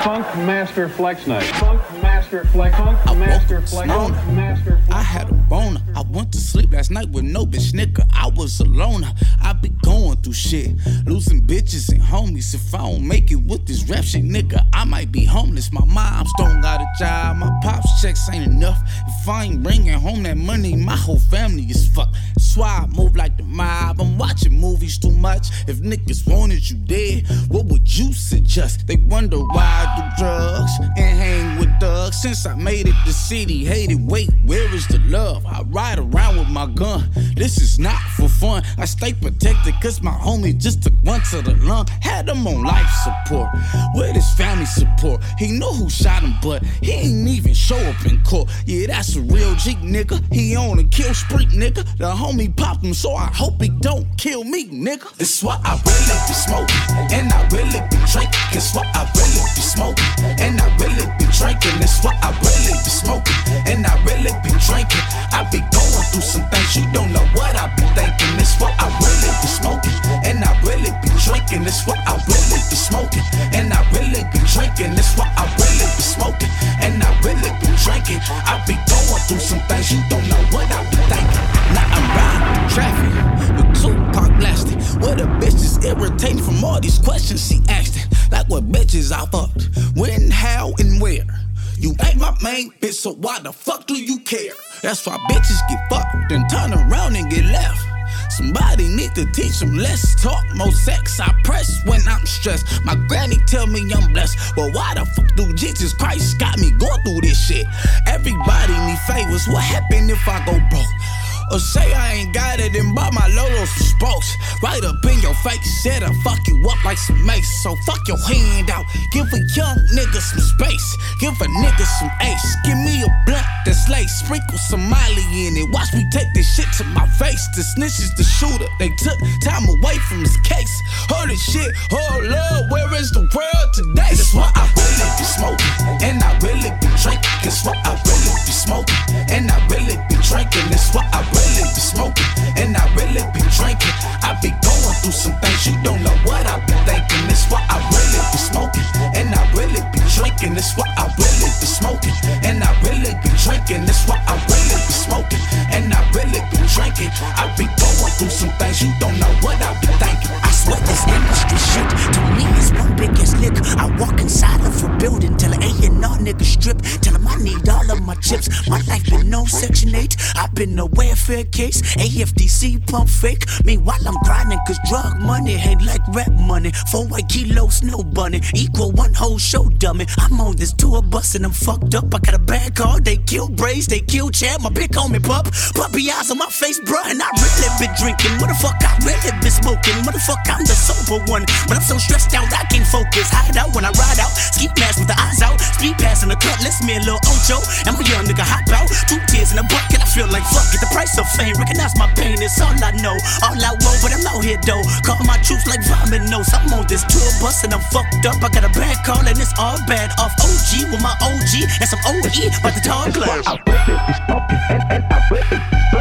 Funk Master Flex Night. Funk Master Flex. Funk Master Flex. Funk Master Flex. I had a boner. I went to sleep last night with no bitch nigga. I was alone. I be going through shit. Losing bitches and homies. If I don't make it with this rap shit, nigga, I might be homeless. My mom's don't got a job. My pop's checks ain't enough. If I ain't bringing home that money, my whole family is fucked. That's why I move like the mob. I'm watching movies too much. If niggas wanted you dead, what would you suggest? They wonder why I do drugs and hang with thugs. Since I made it the city, hated, wait, where is the love? I ride around with my gun. This is not for fun. I stay protected cause my homie just took one to the lung. Had him on life support. With his family support. He knew who shot him, but he ain't even show up in court. Yeah, that's a real G, nigga. He on a kill spree, nigga. The homie popped him, so I hope he don't kill me, nigga. This why I really be smoking, and I really be drinking. This why I really be smoking, and I really be drinking. This why I really be smoking, and I really be drinking. I be going through some things, you don't know what I be thinking. This why I really be smoking, and I really be drinking. This why I really be smoking, and I really be drinking. This why I really be smoking, and I really be drinking. I be going through some things, you don't know what I be thinking. Now I'm riding traffic with Tupac blasting. What a bitch is irritating from all these questions she asked. Like what bitches I fucked, when, how, and where. You ain't my main bitch, so why the fuck do you care? That's why bitches get fucked, then turn around and get left. Somebody need to teach them less talk, more sex. I press when I'm stressed. My granny tell me I'm blessed, but why the fuck do Jesus Christ got me going through this shit? Everybody need favors, what happen if I go broke? Or say I ain't got it and buy my Lolo some spokes. Right up in your face, said I fuck you up like some mace. So fuck your hand out, give a young nigga some space. Give a nigga some ace, give me a blunt that's lace. Sprinkle some Miley in it, watch me take this shit to my face. The snitch is the shooter, they took time away from his case. Holy shit, oh Lord, where is the world today? That's why I really be smoking, and I really be drinking. That's why I really be smoking, and I really be drinking. That's why I really be smoking, and I really be drinking. I be going through some things, you don't know what I be thinking. That's why I really be smoking, and I really be drinking. That's why I really be smoking, and I really be drinking. That's why I really be smoking, and I really be drinking. I be going through some things, you don't know what I be thinking. I swear this industry shit to me is one big ass lick. I walk inside of a building till an A&R nigga strip. Tell him I need all of my chips. My life been no Section 8. I've been a welfare case. AFDC pump fake. Meanwhile I'm grinding cause drug money ain't like rap money. 4 white kilos snow bunny equal one whole show dummy. I'm on this tour bus and I'm fucked up. I got a bad car. They kill Braves. They kill Chad. My big homie pup. Puppy eyes on my face, bruh. And I really been drinking. What the fuck I really been smoking? What the fuck I'm the sober one. But I'm so stressed out I can't focus. Hide out when I ride out. Ski mask with the eyes out. Speed passing the cutlass. Me a little Ocho. I'm a young nigga hop out. 2 tears in a bucket. I feel like fuck it. The price of fame. Recognize my pain. It's all I know. All I want, but I'm out here though. Call my troops like vomit nose. I'm on this tour bus and I'm fucked up. I got a bad call and it's all bad. Off OG with my OG and some OE. But the tall glass. I really be smoking and I really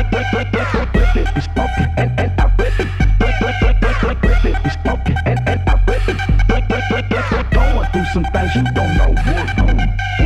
be smoking and I really be smoking and I really going through some things you don't know what.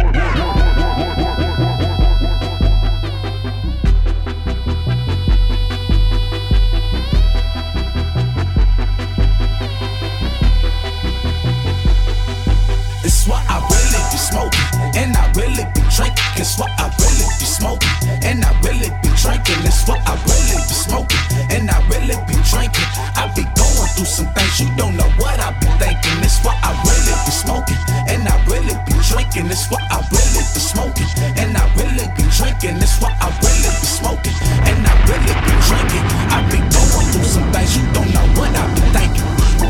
That's why I really be smoking, and I really be drinking. That's why I really be smoking, and I really be drinking. That's why I really be smoking, and I really be drinking. I be going through some things, you don't know what I be thinking. That's why I really be smoking, and I really be drinking. That's why I really be smoking, and I really be drinking. That's why I really be smoking, and I really be drinking. I be going through some things, you don't know what I be thinking.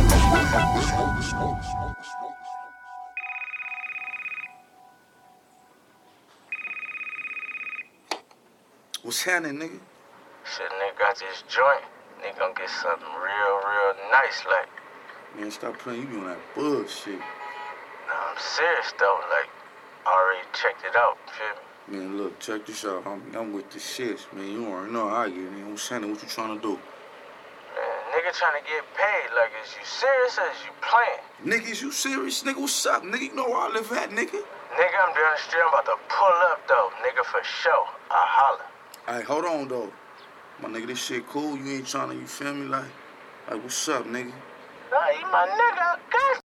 What's happening, nigga? Shit, nigga got this joint. Nigga gonna get something real nice, like. Man, stop playing. You be on that bullshit. Nah, I'm serious, though. Like, I already checked it out, feel me? Man, look, check this out, homie. I'm with the shits, man. You already know how I get, man. What's happening? What you trying to do? Man, nigga nigga trying to get paid. Like, is you serious or is you playing? Nigga, is you serious? Nigga, what's up? Nigga, you know where I live at, nigga? Nigga, I'm down the street. I'm about to pull up, though. Nigga, for sure. I holler. All right, hold on, though. My nigga, this shit cool. You ain't trying to, you feel me? Like what's up, nigga? Nah, you my nigga. I got